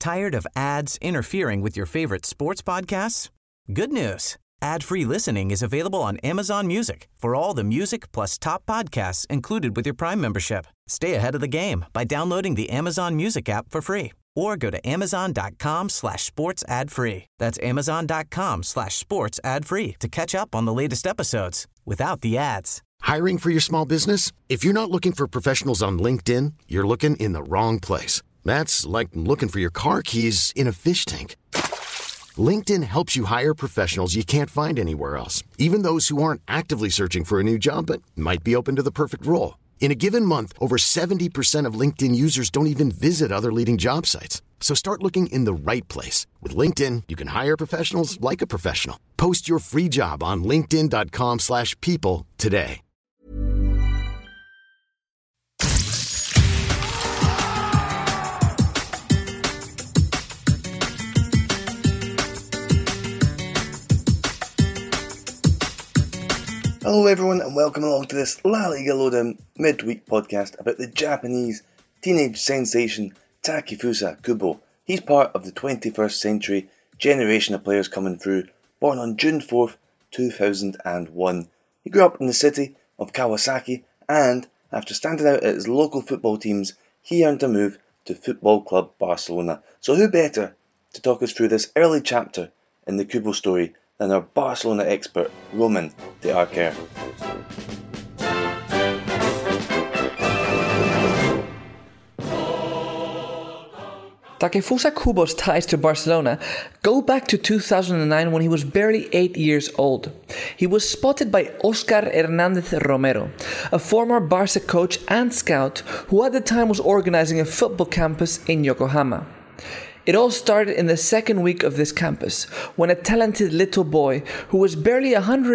Tired of ads interfering with your favorite sports podcasts? Good news. Ad-free listening is available on Amazon Music for all the music plus top podcasts included with your Prime membership. Stay ahead of the game by downloading the Amazon Music app for free or go to amazon.com/sports ad free. That's amazon.com/sports ad free to catch up on the latest episodes without the ads. Hiring for your small business? If you're not looking for professionals on LinkedIn, you're looking in the wrong place. That's like looking for your car keys in a fish tank. LinkedIn helps you hire professionals you can't find anywhere else, even those who aren't actively searching for a new job but might be open to the perfect role. In a given month, over 70% of LinkedIn users don't even visit other leading job sites. So start looking in the right place. With LinkedIn, you can hire professionals like a professional. Post your free job on linkedin.com/people today. Hello everyone and welcome along to this La Liga Lowdown midweek podcast about the Japanese teenage sensation Takefusa Kubo. He's part of the 21st century generation of players coming through, born on June 4th, 2001. He grew up in the city of Kawasaki and, after standing out at his local football teams, he earned a move to Football Club Barcelona. So who better to talk us through this early chapter in the Kubo story than our Barcelona expert, Roman de Arquer. Takefusa Kubo's ties to Barcelona go back to 2009 when he was barely 8 years old. He was spotted by Oscar Hernandez Romero, a former Barca coach and scout who at the time was organizing a football campus in Yokohama. It all started in the second week of this campus, when a talented little boy who was barely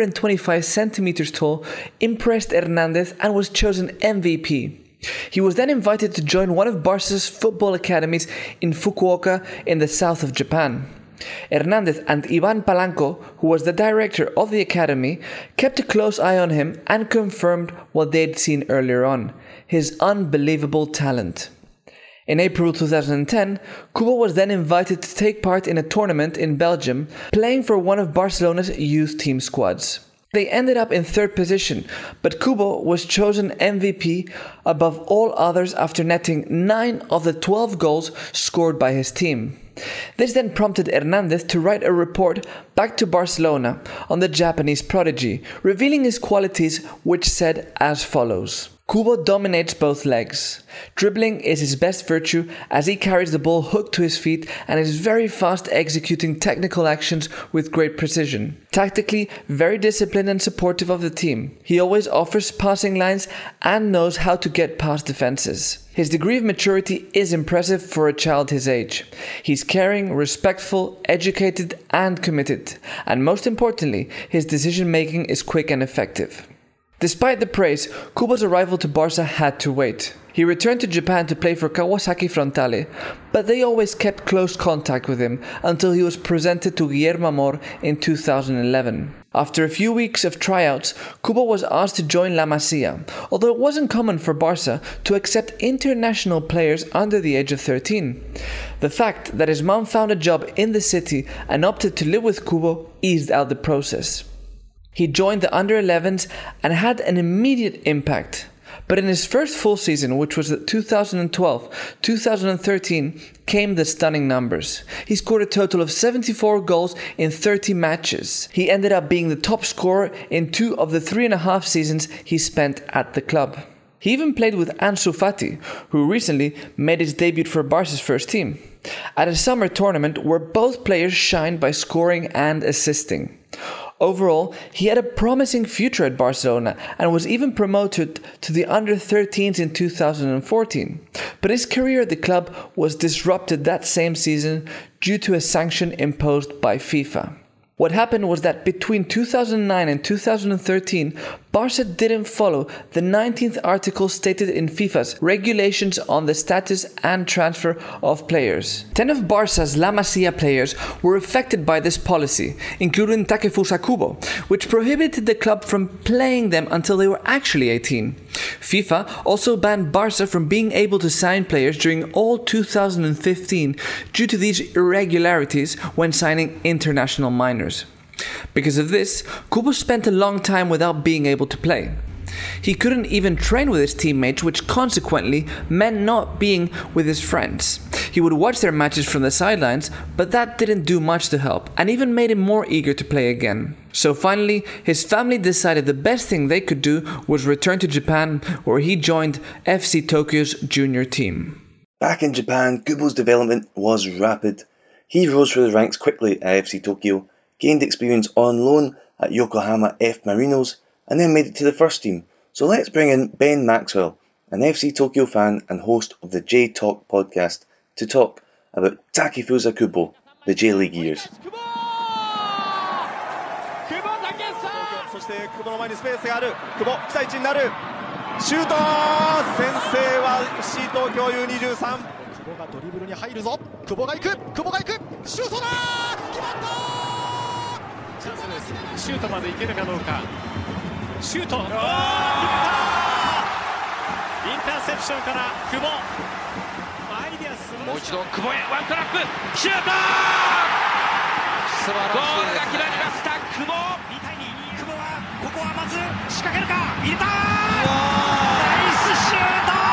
125 centimeters tall impressed Hernandez and was chosen MVP. He was then invited to join one of Barca's football academies in Fukuoka in the south of Japan. Hernandez and Ivan Palanco, who was the director of the academy, kept a close eye on him and confirmed what they'd seen earlier on, his unbelievable talent. In April 2010, Kubo was then invited to take part in a tournament in Belgium, playing for one of Barcelona's youth team squads. They ended up in third position, but Kubo was chosen MVP above all others after netting 9 of the 12 goals scored by his team. This then prompted Hernandez to write a report back to Barcelona on the Japanese prodigy, revealing his qualities, which said as follows. Kubo dominates both legs. Dribbling is his best virtue as he carries the ball hooked to his feet and is very fast executing technical actions with great precision. Tactically, very disciplined and supportive of the team. He always offers passing lines and knows how to get past defenses. His degree of maturity is impressive for a child his age. He's caring, respectful, educated and committed. And most importantly, his decision making is quick and effective. Despite the praise, Kubo's arrival to Barca had to wait. He returned to Japan to play for Kawasaki Frontale, but they always kept close contact with him until he was presented to Guillermo Amor in 2011. After a few weeks of tryouts, Kubo was asked to join La Masia, although it wasn't common for Barca to accept international players under the age of 13. The fact that his mom found a job in the city and opted to live with Kubo eased out the process. He joined the under-11s and had an immediate impact. But in his first full season, which was 2012-2013, came the stunning numbers. He scored a total of 74 goals in 30 matches. He ended up being the top scorer in 2 of the 3.5 seasons he spent at the club. He even played with Ansu Fati, who recently made his debut for Barca's first team, at a summer tournament where both players shined by scoring and assisting. Overall, he had a promising future at Barcelona and was even promoted to the under-13s in 2014. But his career at the club was disrupted that same season due to a sanction imposed by FIFA. What happened was that between 2009 and 2013, Barca didn't follow the 19th article stated in FIFA's regulations on the status and transfer of players. 10 of Barca's La Masia players were affected by this policy, including Takefusa Kubo, which prohibited the club from playing them until they were actually 18. FIFA also banned Barca from being able to sign players during all 2015 due to these irregularities when signing international minors. Because of this, Kubo spent a long time without being able to play. He couldn't even train with his teammates, which consequently meant not being with his friends. He would watch their matches from the sidelines, but that didn't do much to help, and even made him more eager to play again. So finally, his family decided the best thing they could do was return to Japan, where he joined FC Tokyo's junior team. Back in Japan, Kubo's development was rapid. He rose through the ranks quickly at FC Tokyo, gained experience on loan at Yokohama F Marinos, and then made it to the first team. So let's bring in Ben Maxwell, an FC Tokyo fan and host of the J Talk podcast, to talk about Takefusa Kubo, the J League years. そして久保の前にスペースがある久保期待値になるシュート先制は FC 東京 U23 久保がドリブルに入るぞ久保が行くシュートだ決まったチャンスですシュートまで行けるかどうかシュート決まったインターセプションから久保アイデアスもう一度久保へワントラップシュートゴールが決まりました久保2対2久保はここはまず仕掛けるか入れたナイスシュ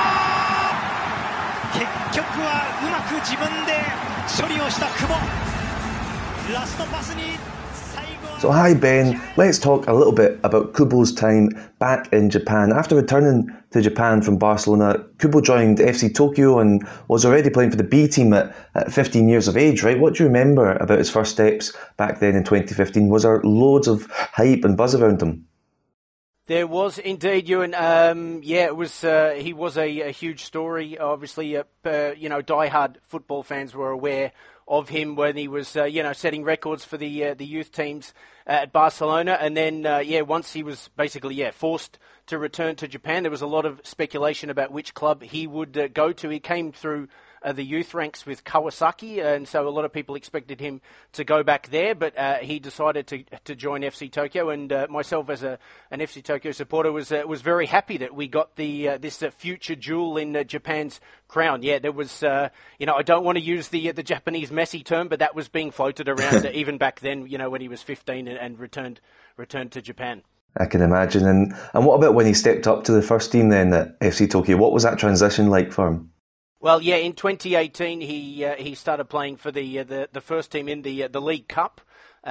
ート結局はうまく自分で処理をした久保ラストパスに So hi Ben, let's talk a little bit about Kubo's time back in Japan. After returning to Japan from Barcelona, Kubo joined FC Tokyo and was already playing for the B team at 15 years of age, right? What do you remember about his first steps back then in 2015? Was there loads of hype and buzz around him? There was indeed, Ewan. It was. He was a huge story. Obviously, diehard football fans were aware of him when he was, setting records for the youth teams at Barcelona, and then once he was basically forced to return to Japan, there was a lot of speculation about which club he would go to. He came through the youth ranks with Kawasaki, and so a lot of people expected him to go back there, but he decided to join FC Tokyo, and myself as an FC Tokyo supporter was very happy that we got this future jewel in Japan's crown. Yeah, there was, I don't want to use the Japanese Messi term, but that was being floated around even back then, when he was 15 and returned to Japan. I can imagine. And what about when he stepped up to the first team then at FC Tokyo? What was that transition like for him? Well, in 2018 he started playing for the first team in the League Cup.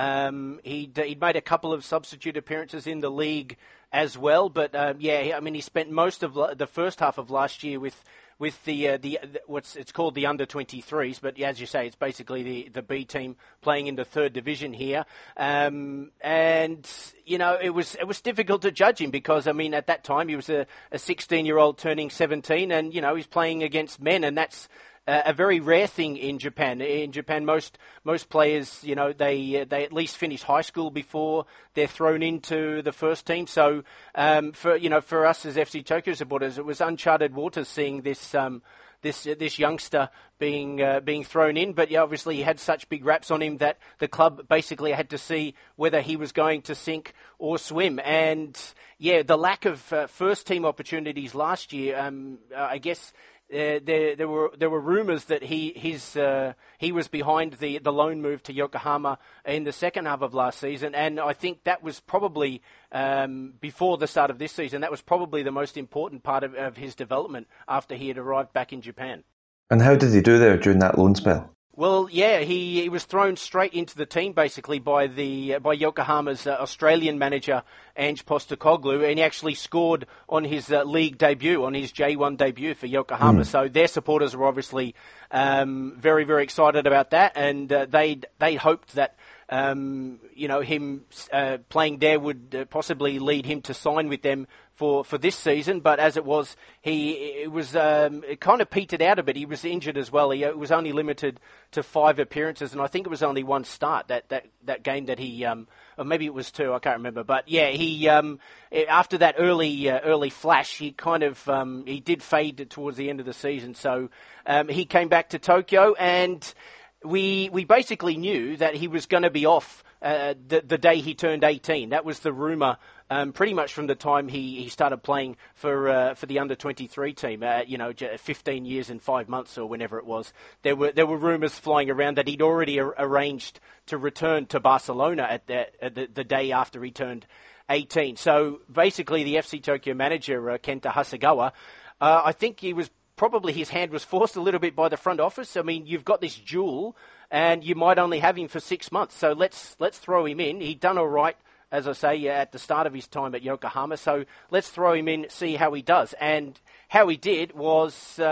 He'd made a couple of substitute appearances in the league as well, but he spent most of the first half of last year with the what's it's called the under-23s, but as you say, it's basically the B team playing in the third division here. And it was difficult to judge him because at that time he was a 16-year-old turning 17, and he's playing against men, and that's a very rare thing in Japan. In Japan, most players, they at least finish high school before they're thrown into the first team. So, for us as FC Tokyo supporters, it was uncharted waters seeing this youngster being thrown in. But obviously he had such big raps on him that the club basically had to see whether he was going to sink or swim. And the lack of first team opportunities last year, I guess. There were rumours that he was behind the loan move to Yokohama in the second half of last season, and I think that was probably before the start of this season. That was probably the most important part of his development after he had arrived back in Japan. And how did he do there during that loan spell? Well, he was thrown straight into the team basically by Yokohama's Australian manager Ange Postecoglou, and he actually scored on his league debut, on his J1 debut for Yokohama. So their supporters were obviously very, very excited about that, and they hoped that him playing there would possibly lead him to sign with them for this season, but as it was, it kind of petered out a bit. He was injured as well. He was only limited to 5 appearances, and I think it was only 1 start that game that he, or maybe it was 2, I can't remember. But yeah, he after that early flash, he kind of he did fade towards the end of the season. So he came back to Tokyo, and we basically knew that he was going to be off the day he turned 18. That was the rumour. Pretty much from the time he started playing for the under-23 team, 15 years and 5 months or whenever it was, there were rumours flying around that he'd already arranged to return to Barcelona at the day after he turned 18. So basically, the FC Tokyo manager Kenta Hasegawa, I think his hand was forced a little bit by the front office. I mean, you've got this jewel, and you might only have him for 6 months, so let's throw him in. He'd done all right, as I say, at the start of his time at Yokohama. So let's throw him in, see how he does. And how he did was,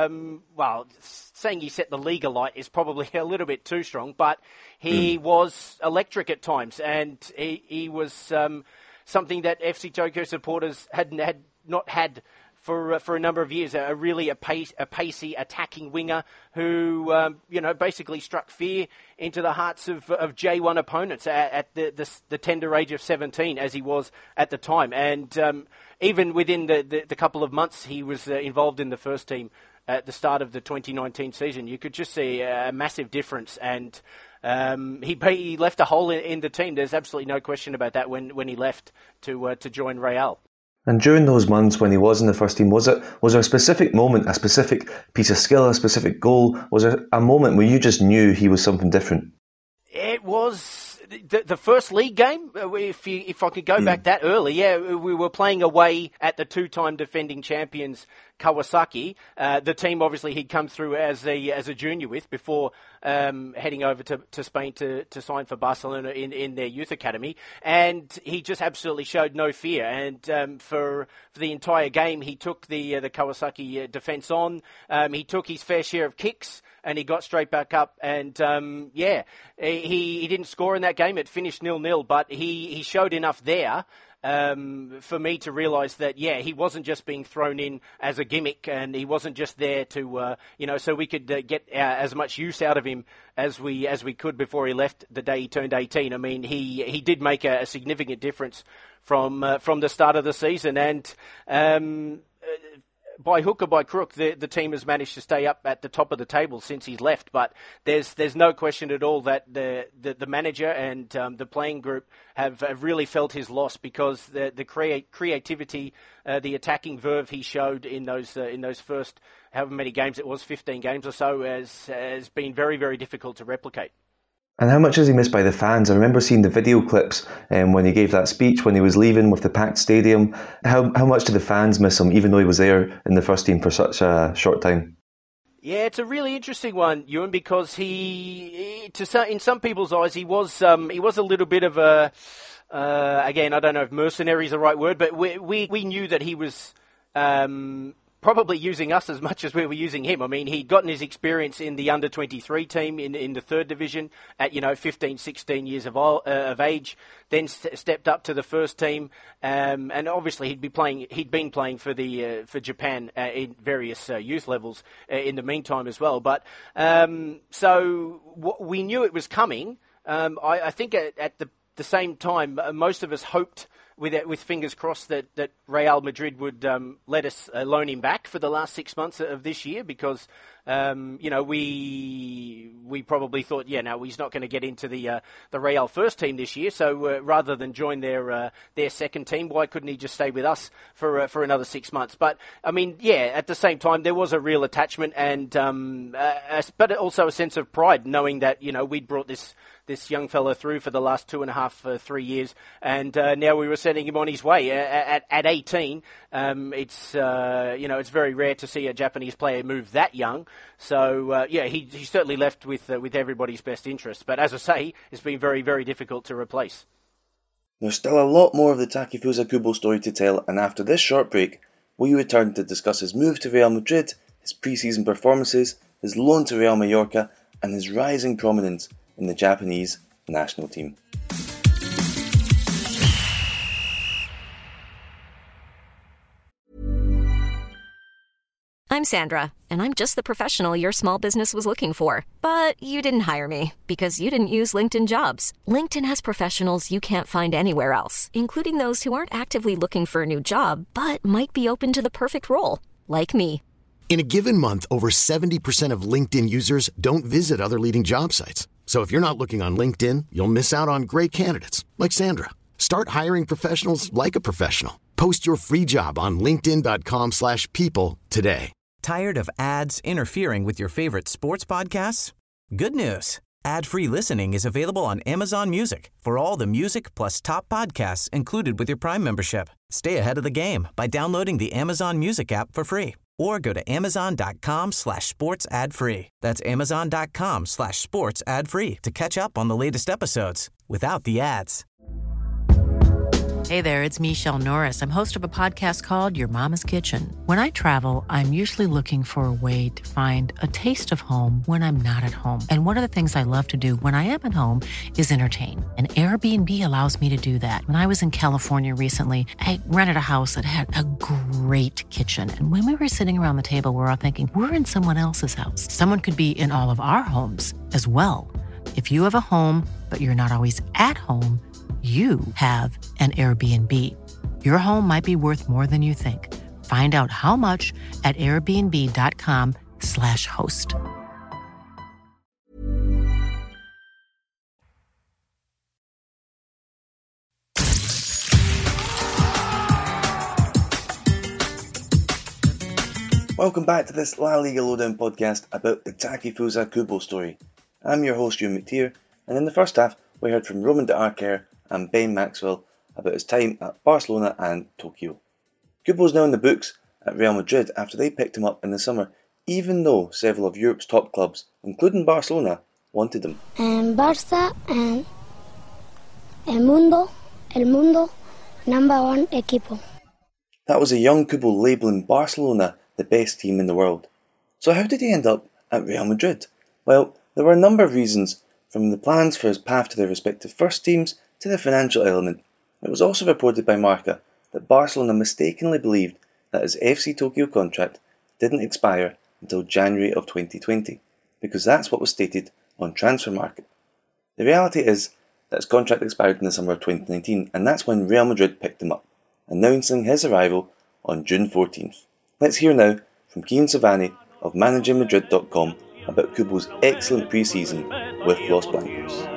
saying he set the league alight is probably a little bit too strong, but he was electric at times, and he was something that FC Tokyo supporters had not had for a number of years. A pacey attacking winger who basically struck fear into the hearts of J1 opponents at the tender age of 17, as he was at the time. And even within the couple of months he was involved in the first team at the start of the 2019 season, you could just see a massive difference. And he left a hole in the team. There's absolutely no question about that when he left to join Real. And during those months when he was in the first team, was there a specific moment, a specific piece of skill, a specific goal? Was there a moment where you just knew he was something different? It was the first league game. If I could go back that early, we were playing away at the 2-time defending champions Kawasaki, the team obviously he'd come through as a junior with before heading over to Spain to sign for Barcelona in their youth academy, and he just absolutely showed no fear. And for the entire game, he took the Kawasaki defence on. He took his fair share of kicks, and he got straight back up. And he didn't score in that game. It finished 0-0, but he showed enough there for me to realise that, he wasn't just being thrown in as a gimmick, and he wasn't just there to, so we could get as much use out of him as we could before he left the day he turned 18. I mean, he did make a significant difference from the start of the season, and by hook or by crook, the team has managed to stay up at the top of the table since he's left. But there's no question at all that the manager and the playing group have really felt his loss, because the creativity, the attacking verve he showed in those first however many games it was, 15 games or so, has been very, very difficult to replicate. And how much is he missed by the fans? I remember seeing the video clips when he gave that speech when he was leaving with the packed stadium. How much do the fans miss him, even though he was there in the first team for such a short time? Yeah, it's a really interesting one, Ewan, because in some people's eyes, he was a little bit of a again, I don't know if mercenary is the right word, but we knew that he was probably using us as much as we were using him. I mean, he'd gotten his experience in the under-23 team in the third division at 15, 16 years of age, then stepped up to the first team, and obviously he'd been playing for Japan in various youth levels in the meantime as well. But so we knew it was coming. I think at the same time, most of us hoped, with fingers crossed, that Real Madrid would let us loan him back for the last 6 months of this year, because we probably thought, he's not going to get into the Real first team this year. So rather than join their second team, why couldn't he just stay with us for another 6 months? But I mean, at the same time, there was a real attachment, and but also a sense of pride, knowing that we'd brought this young fella through for the last 2.5, 3 years, and now we were sending him on his way at 18. It's very rare to see a Japanese player move that young. So he certainly left with everybody's best interest. But as I say, it's been very, very difficult to replace. There's still a lot more of the Takefusa Kubo story to tell, and after this short break, we return to discuss his move to Real Madrid, his pre-season performances, his loan to Real Mallorca, and his rising prominence in the Japanese national team. . I'm Sandra, and I'm just the professional your small business was looking for. But you didn't hire me because you didn't use LinkedIn Jobs. LinkedIn has professionals you can't find anywhere else, including those who aren't actively looking for a new job, but might be open to the perfect role, like me. In a given month, over 70% of LinkedIn users don't visit other leading job sites. So if you're not looking on LinkedIn, you'll miss out on great candidates like Sandra. Start hiring professionals like a professional. Post your free job on linkedin.com/people today. Tired of ads interfering with your favorite sports podcasts? Good news. Ad-free listening is available on Amazon Music for all the music plus top podcasts included with your Prime membership. Stay ahead of the game by downloading the Amazon Music app for free or go to amazon.com/sports ad free. That's amazon.com/sports ad free to catch up on the latest episodes without the ads. Hey there, it's Michelle Norris. I'm host of a podcast called Your Mama's Kitchen. When I travel, I'm usually looking for a way to find a taste of home when I'm not at home. And one of the things I love to do when I am at home is entertain. And Airbnb allows me to do that. When I was in California recently, I rented a house that had a great kitchen. And when we were sitting around the table, we were all thinking, we're in someone else's house. Someone could be in all of our homes as well. If you have a home, but you're not always at home, you have an Airbnb. Your home might be worth more than you think. Find out how much at airbnb.com/host. Welcome back to this La Liga Lowdown podcast about the Takefusa Kubo story. I'm your host, Hugh McTeer, and in the first half we heard from Roman de Arquer and Ben Maxwell about his time at Barcelona and Tokyo. Kubo's now in the books at Real Madrid after they picked him up in the summer, even though several of Europe's top clubs, including Barcelona, wanted him. Barça and El Mundo, number one equipo. That was a young Kubo labelling Barcelona the best team in the world. So how did he end up at Real Madrid? Well, there were a number of reasons, from the plans for his path to their respective first teams to the financial element. It was also reported by Marca that Barcelona mistakenly believed that his FC Tokyo contract didn't expire until January of 2020, because that's what was stated on Transfermarkt. The reality is that his contract expired in the summer of 2019, and that's when Real Madrid picked him up, announcing his arrival on June 14th. Let's hear now from Kian Savani of ManagingMadrid.com about Kubo's excellent pre-season with Los Blancos.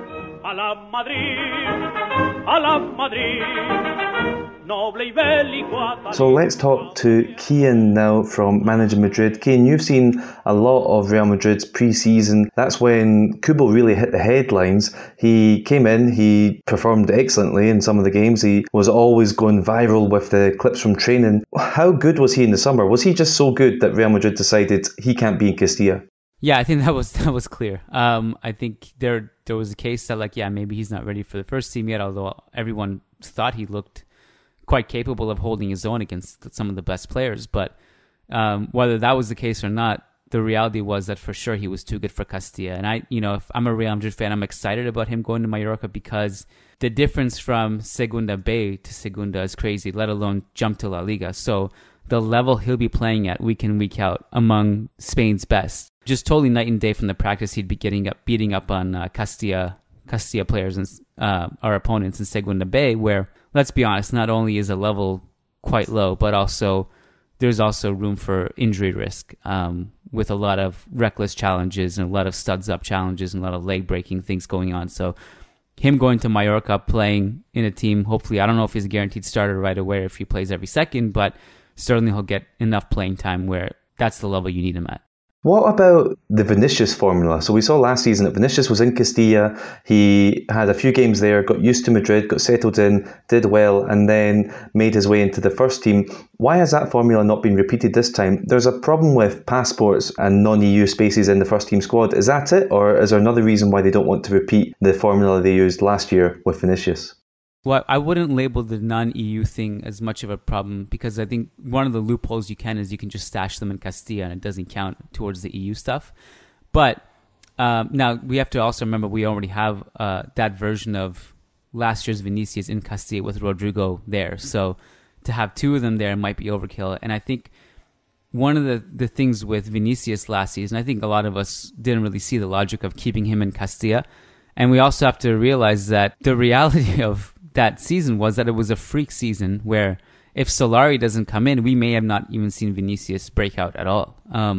So let's talk to Kian now from Managing Madrid. Kian, you've seen a lot of Real Madrid's pre-season. That's when Kubo really hit the headlines. He came in, he performed excellently in some of the games. He was always going viral with the clips from training. How good was he in the summer? Was he just so good that Real Madrid decided he can't be in Castilla? Yeah, I think that was clear. I think there was a case that maybe he's not ready for the first team yet, although everyone thought he looked quite capable of holding his own against some of the best players. But whether that was the case or not, the reality was that for sure he was too good for Castilla. And if I'm a Real Madrid fan, I'm excited about him going to Mallorca because the difference from Segunda B to Segunda is crazy, let alone jump to La Liga. So the level he'll be playing at week in, week out among Spain's best, just totally night and day from the practice he'd be beating up on Castilla players and our opponents in Segunda B, where, let's be honest, not only is the level quite low, but also there's also room for injury risk with a lot of reckless challenges and a lot of studs up challenges and a lot of leg breaking things going on. So him going to Mallorca, playing in a team, hopefully, I don't know if he's a guaranteed starter right away or if he plays every second, but certainly he'll get enough playing time where that's the level you need him at. What about the Vinicius formula? So we saw last season that Vinicius was in Castilla. He had a few games there, got used to Madrid, got settled in, did well, and then made his way into the first team. Why has that formula not been repeated this time? There's a problem with passports and non-EU spaces in the first team squad. Is that it? Or is there another reason why they don't want to repeat the formula they used last year with Vinicius? Well, I wouldn't label the non-EU thing as much of a problem because I think one of the loopholes you can is you can just stash them in Castilla and it doesn't count towards the EU stuff. But now we have to also remember we already have that version of last year's Vinicius in Castilla with Rodrigo there. So to have two of them there might be overkill. And I think one of the things with Vinicius last season, I think a lot of us didn't really see the logic of keeping him in Castilla. And we also have to realize that the reality of that season was that it was a freak season where if Solari doesn't come in, we may have not even seen Vinicius break out at all.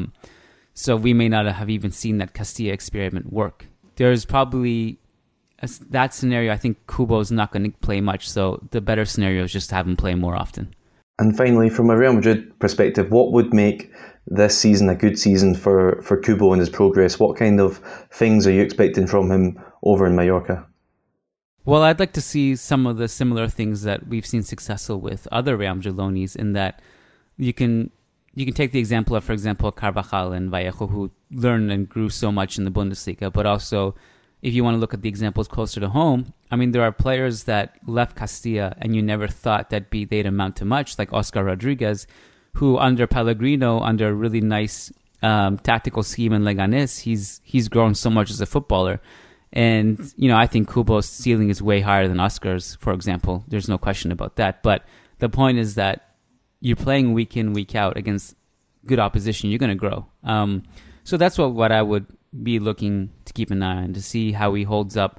So we may not have even seen that Castilla experiment work. There's probably that scenario. I think Kubo's not going to play much, so the better scenario is just to have him play more often. And finally, from a Real Madrid perspective, what would make this season a good season for Kubo and his progress? What kind of things are you expecting from him over in Mallorca? Well, I'd like to see some of the similar things that we've seen successful with other Real Madrid loanees, in that you can take the example of, for example, Carvajal and Vallejo, who learned and grew so much in the Bundesliga, but also if you want to look at the examples closer to home, I mean, there are players that left Castilla and you never thought that they'd amount to much, like Oscar Rodriguez, who under Pellegrino, under a really nice tactical scheme in Leganés, he's grown so much as a footballer. And, I think Kubo's ceiling is way higher than Oscar's, for example. There's no question about that. But the point is that you're playing week in, week out against good opposition. You're going to grow. So that's what I would be looking to keep an eye on, to see how he holds up,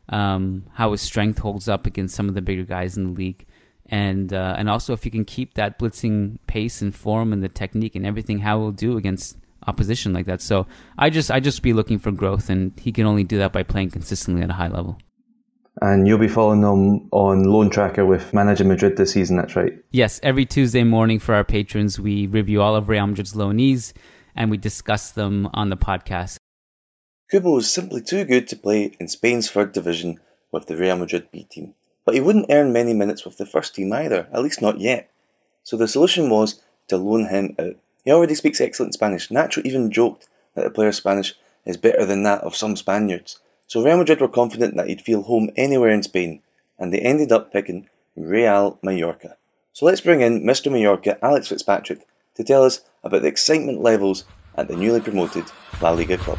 how his strength holds up against some of the bigger guys in the league. And also if you can keep that blitzing pace and form and the technique and everything, how he'll do against opposition like that. So I just be looking for growth, and he can only do that by playing consistently at a high level. And you'll be following them on Loan Tracker with Managing Madrid this season, that's right? Yes, every Tuesday morning for our patrons, we review all of Real Madrid's loanees and we discuss them on the podcast. Kubo is simply too good to play in Spain's third division with the Real Madrid B team, but he wouldn't earn many minutes with the first team either, at least not yet. So the solution was to loan him out. He already speaks excellent Spanish. Nacho even joked that the player's Spanish is better than that of some Spaniards. So Real Madrid were confident that he'd feel home anywhere in Spain, and they ended up picking Real Mallorca. So let's bring in Mr. Mallorca, Alex Fitzpatrick, to tell us about the excitement levels at the newly promoted La Liga club.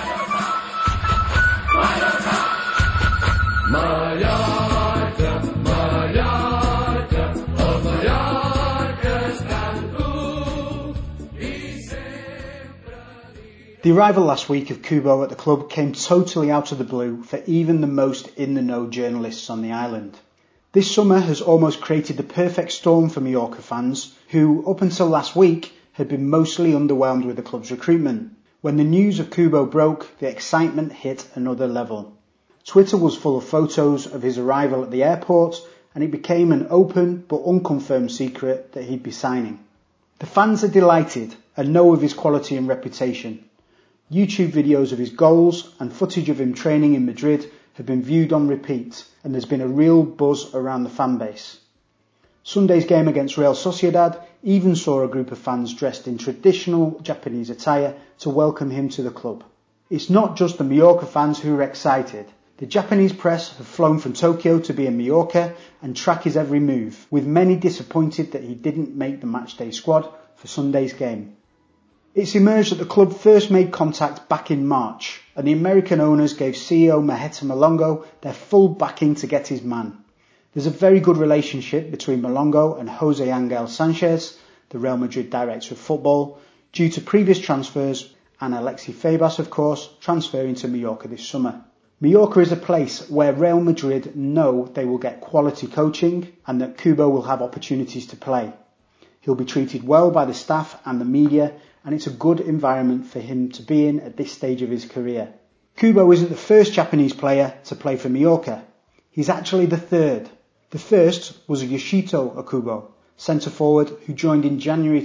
The arrival last week of Kubo at the club came totally out of the blue for even the most in-the-know journalists on the island. This summer has almost created the perfect storm for Mallorca fans, who, up until last week, had been mostly underwhelmed with the club's recruitment. When the news of Kubo broke, the excitement hit another level. Twitter was full of photos of his arrival at the airport, and it became an open but unconfirmed secret that he'd be signing. The fans are delighted and know of his quality and reputation. YouTube videos of his goals and footage of him training in Madrid have been viewed on repeat, and there's been a real buzz around the fan base. Sunday's game against Real Sociedad even saw a group of fans dressed in traditional Japanese attire to welcome him to the club. It's not just the Mallorca fans who are excited. The Japanese press have flown from Tokyo to be in Mallorca and track his every move, with many disappointed that he didn't make the matchday squad for Sunday's game. It's emerged that the club first made contact back in March, and the American owners gave CEO Maheta Malongo their full backing to get his man. There's a very good relationship between Malongo and Jose Angel Sanchez, the Real Madrid director of football, due to previous transfers and Alexis Febas, of course, transferring to Mallorca this summer. Mallorca is a place where Real Madrid know they will get quality coaching and that Kubo will have opportunities to play. He'll be treated well by the staff and the media, and it's a good environment for him to be in at this stage of his career. Kubo isn't the first Japanese player to play for Mallorca. He's actually the third. The first was Yoshito Okubo, centre-forward who joined in January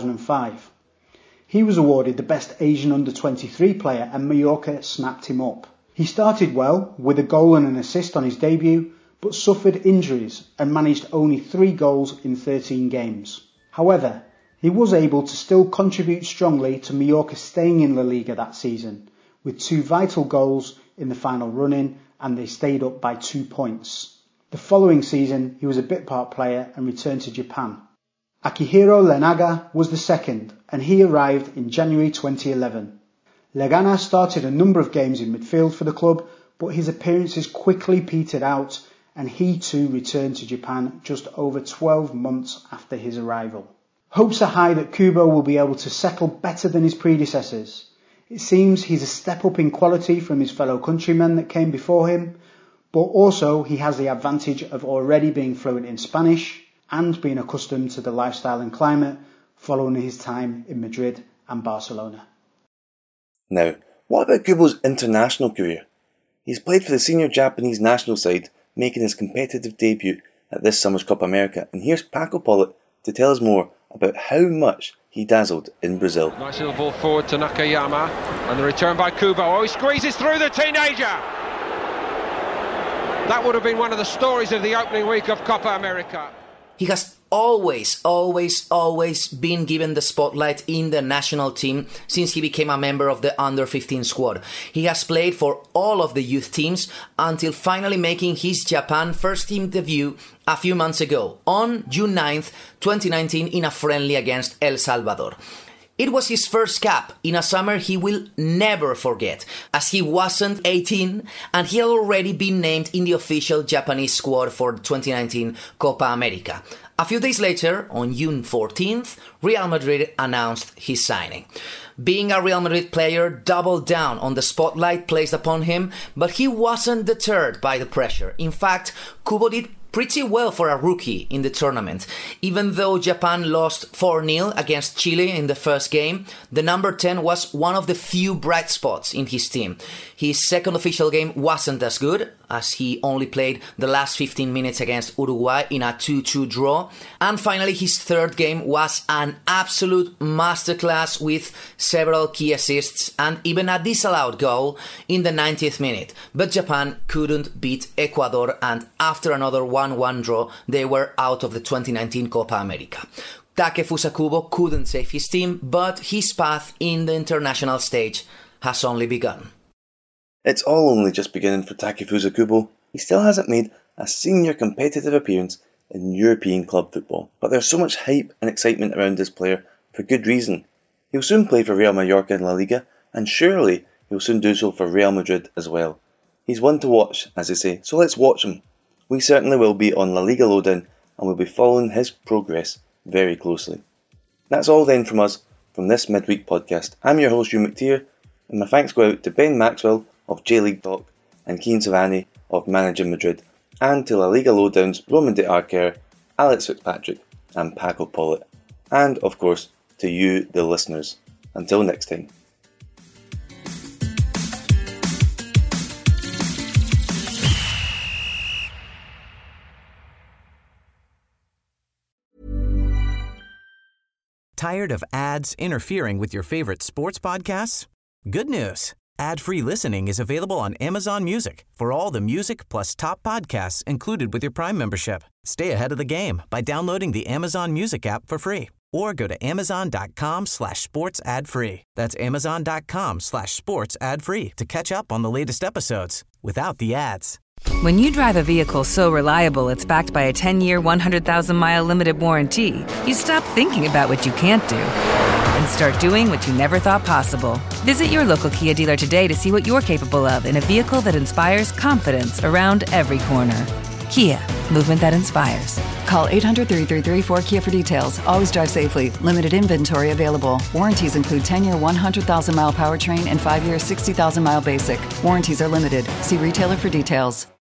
2005. He was awarded the best Asian under-23 player, and Mallorca snapped him up. He started well, with a goal and an assist on his debut, but suffered injuries and managed only 3 goals in 13 games. However, he was able to still contribute strongly to Mallorca staying in La Liga that season, with 2 vital goals in the final run-in, and they stayed up by 2 points. The following season, he was a bit part player and returned to Japan. Akihiro Lenaga was the second, and he arrived in January 2011. Legana started a number of games in midfield for the club, but his appearances quickly petered out, and he too returned to Japan just over 12 months after his arrival. Hopes are high that Kubo will be able to settle better than his predecessors. It seems he's a step up in quality from his fellow countrymen that came before him, but also he has the advantage of already being fluent in Spanish and being accustomed to the lifestyle and climate following his time in Madrid and Barcelona. Now, what about Kubo's international career? He's played for the senior Japanese national side, making his competitive debut at this summer's Copa America, and here's Paco Polit to tell us more about how much he dazzled in Brazil. Nice little ball forward to Nakayama, and the return by Kubo. Oh, he squeezes through the teenager! That would have been one of the stories of the opening week of Copa America. He has always been given the spotlight in the national team since he became a member of the under-15 squad. He has played for all of the youth teams until finally making his Japan first team debut a few months ago on June 9th, 2019 in a friendly against El Salvador. It was his first cap in a summer he will never forget, as he wasn't 18 and he had already been named in the official Japanese squad for the 2019 Copa America. A few days later, on June 14th, Real Madrid announced his signing. Being a Real Madrid player doubled down on the spotlight placed upon him, but he wasn't deterred by the pressure. In fact, Kubo did pretty well for a rookie in the tournament. Even though Japan lost 4-0 against Chile in the first game, the number 10 was one of the few bright spots in his team. His second official game wasn't as good, as he only played the last 15 minutes against Uruguay in a 2-2 draw. And finally, his third game was an absolute masterclass with several key assists and even a disallowed goal in the 90th minute. But Japan couldn't beat Ecuador, and after another 1-1 draw, they were out of the 2019 Copa America. Takefusa Kubo couldn't save his team, but his path in the international stage has only begun. It's all only just beginning for Takefusa Kubo. He still hasn't made a senior competitive appearance in European club football, but there's so much hype and excitement around this player for good reason. He'll soon play for Real Mallorca in La Liga, and surely he'll soon do so for Real Madrid as well. He's one to watch, as they say, so let's watch him. We certainly will be on La Liga Lowdown, and we'll be following his progress very closely. That's all then from us from this midweek podcast. I'm your host, Hugh McTeer, and my thanks go out to Ben Maxwell of J-League Talk and Keen Savani of Managing Madrid, and to La Liga Lowdown's Roman de Arquer, Alex Fitzpatrick and Paco Polit, and of course to you, the listeners. Until next time. Tired of ads interfering with your favorite sports podcasts? Good news. Ad-free listening is available on Amazon Music for all the music plus top podcasts included with your Prime membership. Stay ahead of the game by downloading the Amazon Music app for free or go to amazon.com/sports ad free. That's amazon.com/sports ad free to catch up on the latest episodes without the ads. When you drive a vehicle so reliable it's backed by a 10-year, 100,000-mile limited warranty, you stop thinking about what you can't do and start doing what you never thought possible. Visit your local Kia dealer today to see what you're capable of in a vehicle that inspires confidence around every corner. Kia, movement that inspires. Call 800-333-4KIA for details. Always drive safely. Limited inventory available. Warranties include 10-year 100,000-mile powertrain and 5-year 60,000-mile basic. Warranties are limited. See retailer for details.